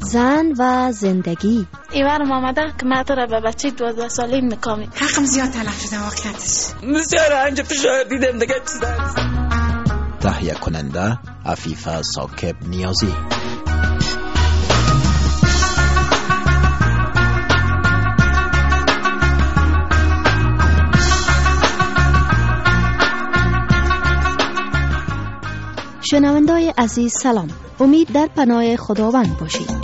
زن و زندگی. ایوارم آمده که مادر به بچه 12 ساله نکامی. حقم زیاد تلف شده واقعیتش. بسیار انجا فشار دیدم دیگه چیز تهیه کننده عفیفه ثاقب نیازی. شنوندای عزیز سلام. امید در پناه خداوند باشید.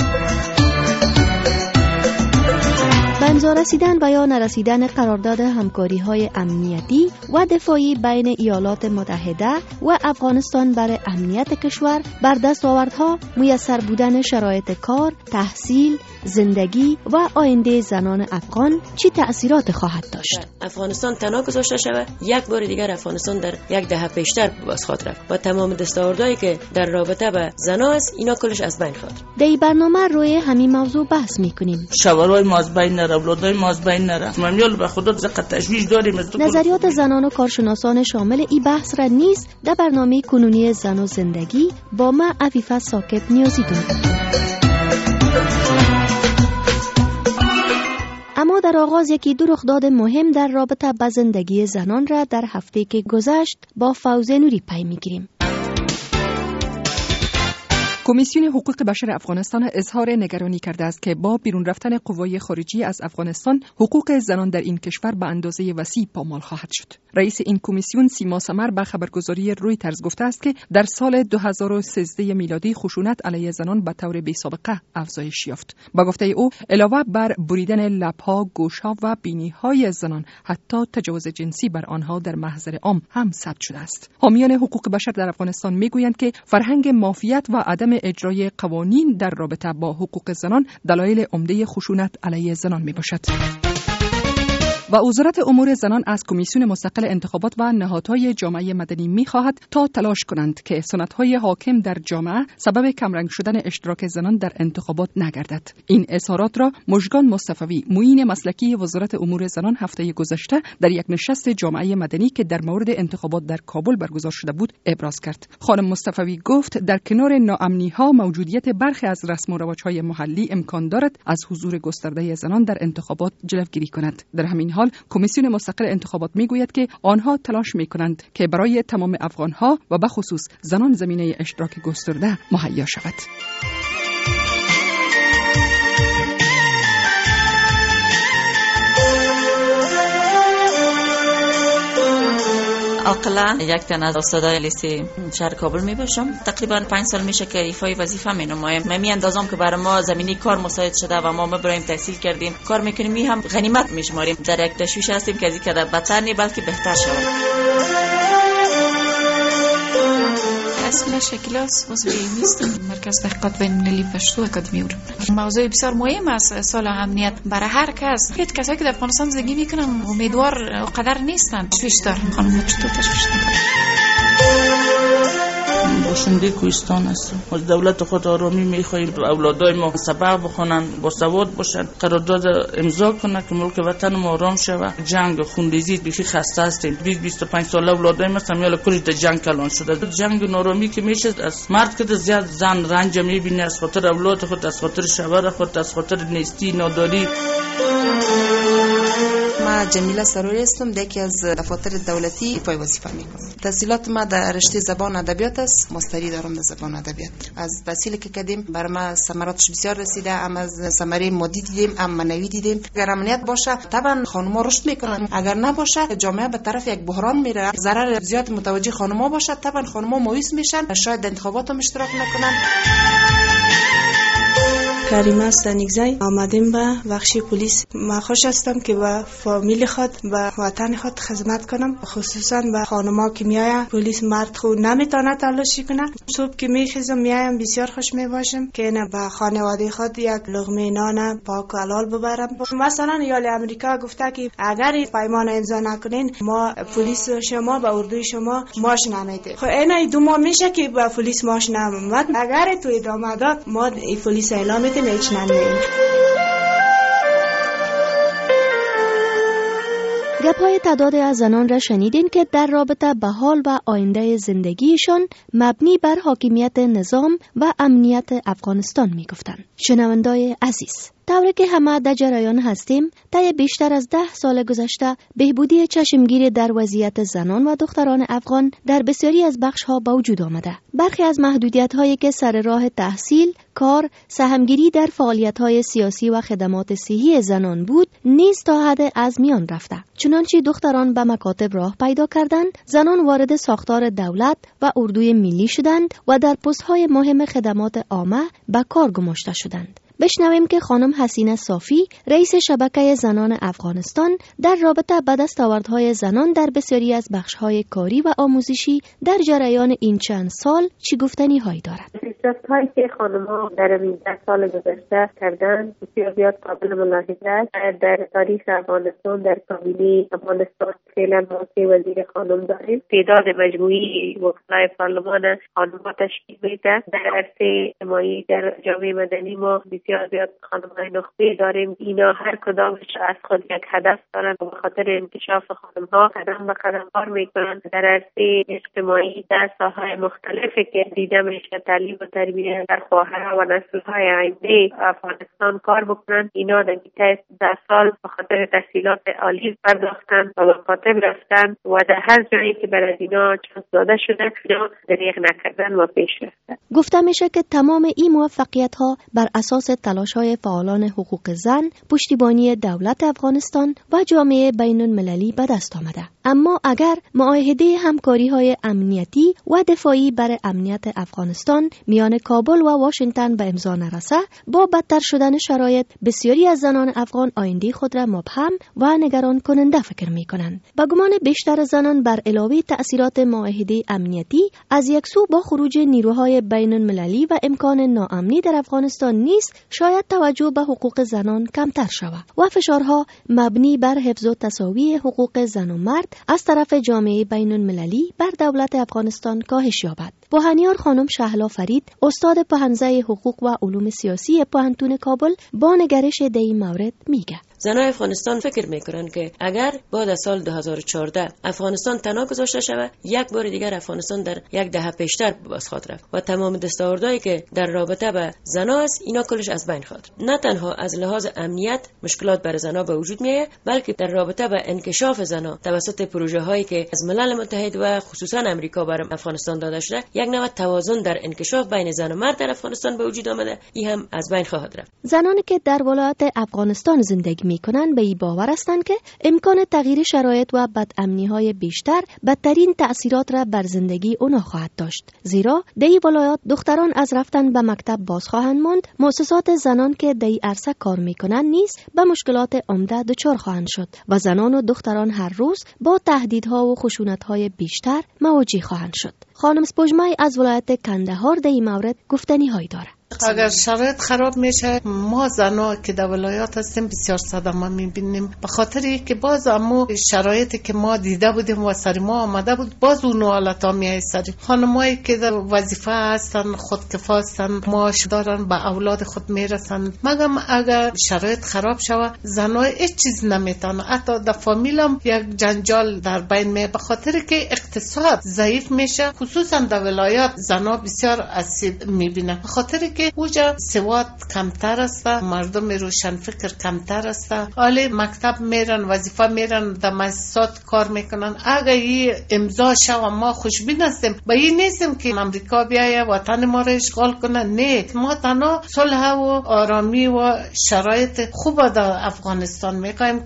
به امضا رسیدن و یا نرسیدن قرارداد همکاری‌های امنیتی و دفاعی بین ایالات متحده و افغانستان برای امنیت کشور بر دستاوردها، میسر بودن شرایط کار، تحصیل، زندگی و آینده زنان افغان چی تأثیرات خواهد داشت؟ افغانستان تنها گذاشته شود، یک بار دیگر افغانستان در یک دهه پیشتر باز خواهد رفت و تمام دستاوردهایی که در رابطه به زنان است اینا کلش از بین خواهد. در این برنامه روی همین موضوع بحث میکنیم. شوهرای ما از بین نره، اولادای ما از بین نره. ممیال به خدا زقت تشویش داریم. نظریات زنان و کارشناسان شامل این بحث را نیز در برنامه کنونی زن و زندگی با ما عفیفه ثاقب نیازی داریم. اما در آغاز یکی دو رخداد مهم در رابطه با زندگی زنان را در هفته که گذشت با فوزه نوری پی میگیریم. کمیسیون حقوق بشر افغانستان اظهار نگرانی کرده است که با بیرون رفتن قوای خارجی از افغانستان حقوق زنان در این کشور به اندازه وسیع پامال خواهد شد. رئیس این کمیسیون سیما سمر به خبرگزاری رویترز گفته است که در سال 2013 میلادی خشونت علیه زنان به طور بی‌سابقه افزایش یافت. با گفته او علاوه بر بریدن لب‌ها، گوش‌ها و بینی‌های زنان، حتی تجاوز جنسی بر آنها در محضر عام هم ثبت شده است. حامیان حقوق بشر در افغانستان میگویند که فرهنگ مافیت و عدم اجرای قوانین در رابطه با حقوق زنان دلایل عمده خشونت علیه زنان میباشد. و وزارت امور زنان از کمیسیون مستقل انتخابات و نهادهای جامعه مدنی می‌خواهد تا تلاش کنند که سنت‌های حاکم در جامعه سبب کمرنگ شدن اشتراک زنان در انتخابات نگردد. این اظهارات را مژگان مصطفی، معین مسلکی وزارت امور زنان هفته گذشته در یک نشست جامعه مدنی که در مورد انتخابات در کابل برگزار شده بود ابراز کرد. خانم مصطفی گفت در کنار ناامنی‌ها موجودیت برخی از رسم و رواج‌های محلی امکان دارد از حضور گسترده زنان در انتخابات جلوگیری کند. در همین حال کمیسیون مستقل انتخابات میگوید که آنها تلاش میکنند که برای تمام افغانها و به خصوص زنان زمینه اشتراک گسترده مهیا شود. عاقله یک تن از استادای لیسه شهر کابل می باشم. تقریبا 5 سال میشه که ایفای وظیفه می نمایم. من می اندازم که برای ما زمینی کار مساعد شده و ما برایم تحصیل کردیم، کار میکنیم، می هم غنیمت میشماریم. در یک تشویش هستیم که از اینکه بدتر نی بلکه بهتر شود. اسم شکلاس عضو نیستم. مرکز تحقیقات بین‌المللی پشتو اکادمی اورم. موضوع بسیار مهم است سال امنیت برای هر کس. هیچ کسایی که در افغانستان زندگی میکنن امیدوار قدر نیستن. تشویش دارم. خانم چطور تشویش دارم؟ باشنده کوهستان هستم. از دولت خود آرامی میخواهیم اولادای ما سبق بخونن، با سواد باشن، قرارداد امضا کنن که ملک وطن ما آرام شود. جنگ خونریزی بیخی خسته هستیم. 20-25 ساله اولادای ما سمیال کلش در جنگ کلان شده. جنگ نارامی که میشه از مرد که زیاد زن رنج میبینه، از خاطر اولاد خود، از خاطر شوهر خود، از خاطر نیستی ناداری. ما جمیله سروری هستم، یکی از دفاتر دولتی ایفای وظیفه میکنم. تحصیلات ما در رشته زبان ادبیات است، ماستری دارم در زبان ادبیات. از تحصیلی که کردیم برای ما ثمراتش بسیار رسیده، هم از ثمره مادی دیدیم، هم معنوی دیدیم. اگر امنیت باشه طبعا خانم‌ها رشد میکنن، اگر نباشه جامعه به طرف یک بحران میره. ضرر زیاد متوجه خانم‌ها باشه طبعا خانم‌ها مایوس میشن، شاید انتخابات هم اشتراک نکنن. کریمه سنگزی، آمدیم به بخش پلیس. ما خوش هستم که به فامیل خود و وطن خود خدمت کنم، خصوصا به خانم‌ها که میایم پلیس مرد خود نمیتونه تلاشی کنه. صبح که میخیزم میایم بسیار خوش میباشم که نه به خانواده خود یک لقمه نان پاک و حلال ببرم. مثلا ایالات امریکا گفته که اگر پیمان امضا نکنین ما پلیس شما به اردوی شما ماش نمیده. خب این 2 ماه میشه که به پلیس ماش نمیاد. اگر تو ادامه داد ما این پلیس اعلام میدیم گپ‌های تعداد از زنان را شنیدین که در رابطه به حال و آینده زندگیشان مبنی بر حاکمیت نظام و امنیت افغانستان می‌گفتند. شنوندای عزیز، طوری که همه در جریان هستیم، طی بیشتر از 10 سال گذشته بهبودی چشمگیر در وضعیت زنان و دختران افغان در بسیاری از بخش‌ها به وجود آمده. برخی از محدودیت‌هایی که سر راه تحصیل، کار، سهمگیری در فعالیت‌های سیاسی و خدمات صحی زنان بود، نیز تا حد از میان رفته. چنانچه دختران به مکاتب راه پیدا کردند، زنان وارد ساختار دولت و اردوی ملی شدند و در پست‌های مهم خدمات عامه به کار گماشته شدند. بشنویم که خانم حسینه صافی، رئیس شبکه زنان افغانستان، در رابطه با دستاوردهای زنان در بسیاری از بخش‌های کاری و آموزشی در جریان این چند سال چی گفتنی هایی دارد. پیشرفت‌هایی که خانم‌ها در این 10 سال گذشته کردند بسیار زیاد قابل ملاحظه است. در تاریخ افغانستان، در کابینه افغانستان فعلا ما 3 وزیر خانم داریم. تعداد مجموعی وکلای پارلمان خانم‌ها تشکیل میده. در عرصه اجتماعی، در جامعه مدنی ما بسیار زیاد خانم‌های نخبه داریم. اینا هر کدامش از خود یک هدف دارند و به خاطر انکشاف خانم‌ها قدم به قدم کار میکنند. در عرصه اجتماعی در ساحه‌های مختلفی که دیده میشه، تعلیم و تربیت در خواهرها و نسل‌های آینده افغانستان کار بکنند. اینا در طی 10 سال به خاطر تحصیلات عالی پرداختند و به مکاتب رفتند و در هر جایی که برای اینا چانس داده شده اینا دریغ نکردن و پیش رفتند. گفته میشه که تمام این موفقیت‌ها بر اساس تلاش‌های فعالان حقوق زن، پشتیبانی دولت افغانستان و جامعه بین‌المللی به دست آمده. اما اگر معاهده همکاری‌های امنیتی و دفاعی برای امنیت افغانستان میان کابل و واشنگتن به امضا نرسه، با بدتر شدن شرایط بسیاری از زنان افغان آینده خود را مبهم و نگران کننده فکر می‌کنند. به گمان بیشتر زنان بر علاوه تأثیرات معاهده امنیتی، از یک سو با خروج نیروهای بین‌المللی و امکان ناامنی در افغانستان نیز شاید توجه به حقوق زنان کمتر شود و فشارها مبنی بر حفظ و تساوی حقوق زن و مرد از طرف جامعه بین‌المللی بر دولت افغانستان کاهش یابد. بوهنیار خانم شهلا فرید، استاد پهنزه حقوق و علوم سیاسی پوهنتون کابل، با نگرش در این مورد میگه: زنای افغانستان فکر میکنن که اگر بعد از سال 2014 افغانستان تنها گذاشته شود، یک بار دیگر افغانستان در یک دهه پیشتر باز خواهد رفت و تمام دستاوردهایی که در رابطه با زنا است اینا کلش از بین خواهد. نه تنها از لحاظ امنیت مشکلات برای زنا به وجود میاد، بلکه در رابطه با انکشاف زنا توسط پروژه هایی که از ملل متحد و خصوصا امریکا برای افغانستان داده شده، یک نوع توازن در انکشاف بین زن و مرد در افغانستان به وجود آمده، این هم از بین خواهد رفت. زنانی که در ولایت افغانستان زندگی میکنند به این باور هستند که امکان تغییر شرایط و بدامنی‌های بیشتر بدترین تأثیرات را بر زندگی اونا خواهد داشت، زیرا در این ولایات دختران از رفتن به مکتب باز خواهند ماند. مؤسسات زنان که در این عرصه کار میکنند نیز به مشکلات عمده دچار خواهند شد و زنان و دختران هر روز با تهدیدها و خشونت‌های بیشتر مواجه خواهند شد. خانم سپوږمۍ از ولایت کندهار در این مورد گفتنی هایی داره. اگر شرایط خراب میشه، ما زنا که در ولایات هستیم بسیار صدمه میبینیم، به خاطر که باز اما شرایطی که ما دیده بودیم و سر ما آمده بود باز اون حالتا میای سر. خانمایی که در وظیفه هستن، خودکفا هستن، معاش دارن، به اولاد خود میرسن، مگم اگر شرایط خراب شوه زنا هیچ چیز نمیتونه، حتی در فامیل هم یک جنجال در بین می، به خاطر که اقتصاد ضعیف میشه. خصوصا در ولایات زنا بسیار اسید میبینه، به خاطر که اوجا سواد کمتر است، مردم روشن فکر کمتر است، حالی مکتب میرن، وظیفه میرن، در مؤسسات کار میکنن. اگر این امضا شو ما خوشبین هستیم، با این نیستیم که امریکا بیایه وطن ما را اشغال کنه، نه، ما تنها صلح و آرامی و شرایط خوب در افغانستان میخوایم.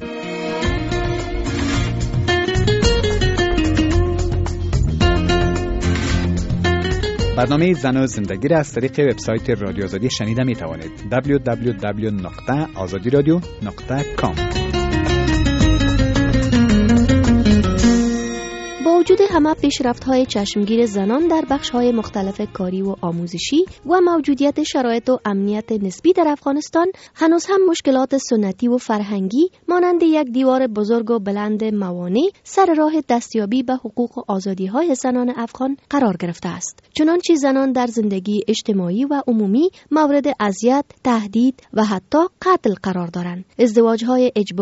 برنامه زن و زندگی را از طریق وبسایت رادیو آزادی شنیده می توانید. www.azadiradio.com. با وجود همه پیشرفت‌های چشمگیر زنان در بخش‌های مختلف کاری و آموزشی و موجودیت شرایط و امنیت نسبی در افغانستان، هنوز هم مشکلات سنتی و فرهنگی مانند یک دیوار بزرگ و بلند موانع سر راه دستیابی به حقوق و آزادی‌های زنان افغان قرار گرفته است. چنانچه زنان در زندگی اجتماعی و عمومی مورد اذیت، تهدید و حتی قتل قرار دارند. ازدواج‌های اجباری،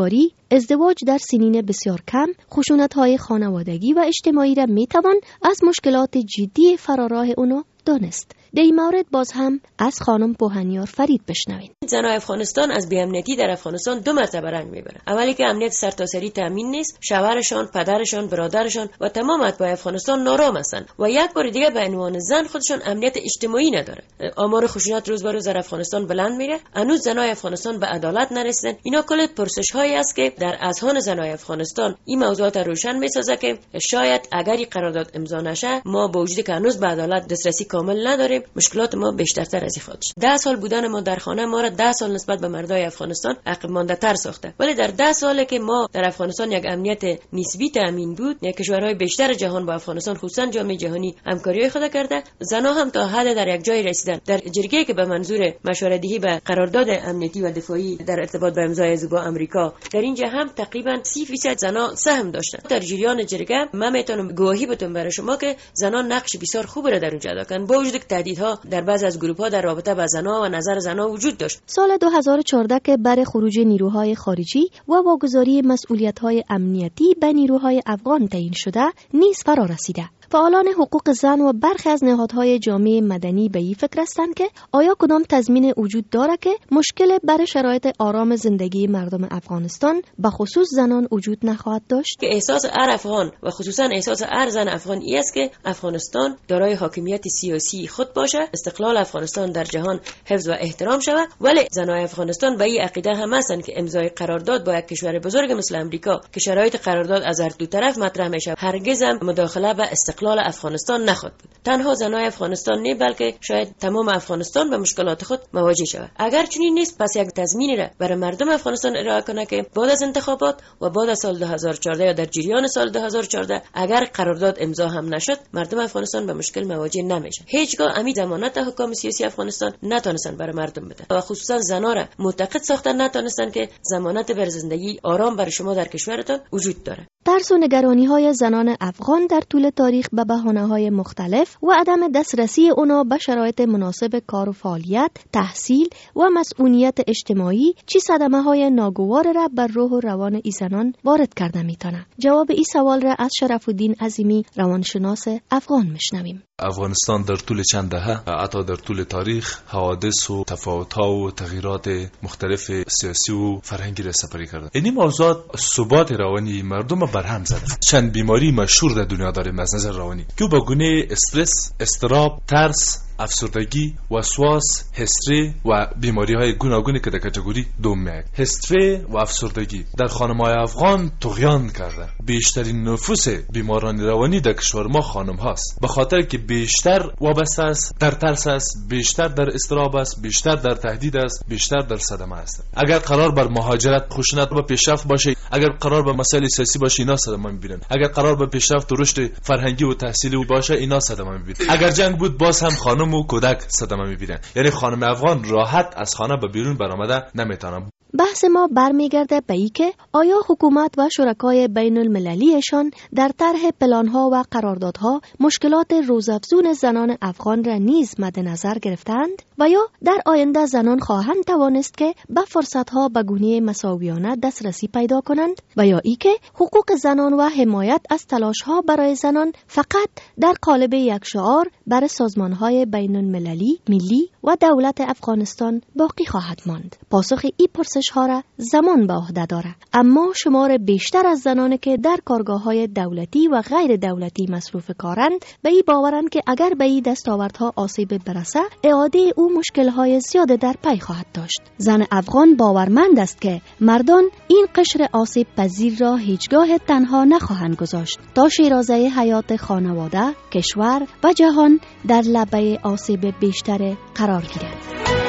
ازدواج در سنین بسیار کم خشونت‌های خانوادگی و اجتماعی را میتوان از مشکلات جدی فراراه اونو دانست. در این مورد باز هم از خانم بوهنیار فرید بشنوین. زنای افغانستان از بی‌امنیتی در افغانستان دو مرتبه رنج میبرن. اولی که امنیت سرتاسری تامین نیست، شوهرشان، پدرشان، برادرشان و تمام اتباع افغانستان نارام هستند و یک بار دیگه به عنوان زن خودشان امنیت اجتماعی نداره. آمار خشونت روز به روز در افغانستان بلند میره. هنوز زنای افغانستان به عدالت نرسیدن. اینا کل پرسش‌هایی است که در اذهان زنای افغانستان این موضوعات روشن میسازه که شاید اگر این قرارداد امضا نشه ما با وجودی که هنوز به عدالت دسترسی کامل نداریم، مشکلات ما بیشترتر از این خواهد شد. 10 سال بودن ما در خانه ما را 10 سال نسبت به مردای افغانستان عقب مانده تر ساخته. ولی در 10 ساله که ما در افغانستان یک امنیت نسبی تامین بود، یک کشورهای بیشتر جهان با افغانستان خصوصا جامعه جهانی همکاری خود کرده، زنها هم تا حد در یک جای رسیدن. در جرگه‌ای که به منظور مشوره‌دهی به قرارداد امنیتی و دفاعی در ارتباط با امضای با آمریکا، در اینجا هم تقریبا 30% زنها سهم داشتن. در جریان جرگه من میتونم گواهی بدم برای شما که زنها نقش بسیار خوبی را در اونجا ادا کردن، با وجود که تهدیدها در بعضی از گروه‌ها در رابطه با زنها و نظر زنها وجود داشت. سال 2014 که برای خروج نیروهای خارجی و واگذاری مسئولیت‌های امنیتی به نیروهای افغان تعیین شده نیز فرا رسیده. فعالان حقوق زن و برخی از نهادهای جامعه مدنی به این فکر هستند که آیا کدام تضمین وجود داره که مشکل برای شرایط آرام زندگی مردم افغانستان به خصوص زنان وجود نخواهد داشت؟ که احساس هر افغان و خصوصا احساس هر زن افغان است که افغانستان دارای حاکمیت سیاسی خود باشه، استقلال افغانستان در جهان حفظ و احترام شود. ولی زنای افغانستان به این عقیده هم هستند که امضای قرارداد با یک کشور بزرگ مثل امریکا که شرایط قرارداد از هر دو طرف مطرح میشه، هرگز هم مداخله به استقلال افغانستان نخواهد بود. تنها زنای افغانستان نه بلکه شاید تمام افغانستان به مشکلات خود مواجه شود. اگر چنین نیست پس یک تضمینی را برای مردم افغانستان ارائه کنه که بعد از انتخابات و بعد از سال 2014 یا در جریان سال 2014 اگر قرارداد امضا هم نشد مردم افغانستان به مشکل مواجه نمیشن. هیچگاه امی ضمانت حکام سیاسی افغانستان نتونستن برای مردم بدن و خصوصا زنا را معتقد ساختن نتونستن که ضمانت بر زندگی آرام برای شما در کشورتان وجود داره. ترس و نگرانی‌های زنان افغان در طول تاریخ به بهانه‌های مختلف و عدم دسترسی اونا به شرایط مناسب کار و فعالیت، تحصیل و مسئولیت اجتماعی چی صدمه‌های ناگوار را بر روح و روان این زنان وارد کرده می‌تونه. جواب این سوال را از شرف‌الدین عظیمی روانشناس افغان میشنویم. افغانستان در طول چند دهه حتی در طول تاریخ حوادث و تفاوت‌ها و تغییرات مختلف سیاسی و فرهنگی را سپری کرده. این موضوعات ثبات روانی مردم برهم زده. چند بیماری مشهور در دنیا داریم از نظر روانی که با گونه استرس، اضطراب، ترس، افسردگی، وسواس، هستری و بیماری‌های گوناگونی که در کاتگوری دوم میاد. هستری و افسردگی در خانم‌های افغان طغیان کرده. بیشترین نفوس بیماران روانی در کشور ما خانم هاست. به خاطر که بیشتر وابسته است، در ترس است، بیشتر در اضطراب است، بیشتر در تهدید است، بیشتر در صدمه است. اگر قرار بر مهاجرت، خشونت و پیشرفت باشه، اگر قرار بر مسائل سیاسی باشه، اینا صدمه می‌بینن. اگر قرار بر پیشرفت و رشد فرهنگی و تحصیلی باشه، اینا صدمه می‌بینن. اگر جنگ بود باز هم خانم و کودک صدمه می‌بینن. یعنی خانم افغان راحت از خانه به بیرون برآمده نمیتونه. بحث ما برمیگرده به این که آیا حکومت و شرکای بین المللیشان در طرح پلانها و قراردادها مشکلات روزافزون زنان افغان را نیز مد نظر گرفتند و یا در آینده زنان خواهند توانست که به فرصتها به گونه مساویانه دسترسی پیدا کنند و یا ای که حقوق زنان و حمایت از تلاشها برای زنان فقط در قالب یک شعار بر سازمانهای بین المللی، ملی و دولت افغانستان باقی خواهد ماند. پاسخ این پرسش ها را زمان به عهده داره، اما شمار بیشتر از زنانی که در کارگاه‌های دولتی و غیر دولتی مصروف کارند به این باورند که اگر به این دستاوردها آسیب برسه اعاده او مشکل‌های زیاد در پی خواهد داشت. زن افغان باورمند است که مردان این قشر آسیب پذیر را هیچگاه تنها نخواهند گذاشت تا شیرازه حیات خانواده، کشور و جهان در لبه آسیب بیشتر قرار گیرد.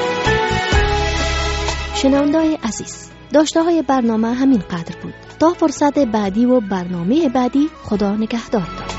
شنونده‌های عزیز، داشته های برنامه همین قدر بود. تا فرصت بعدی و برنامه بعدی، خدا نگهدار.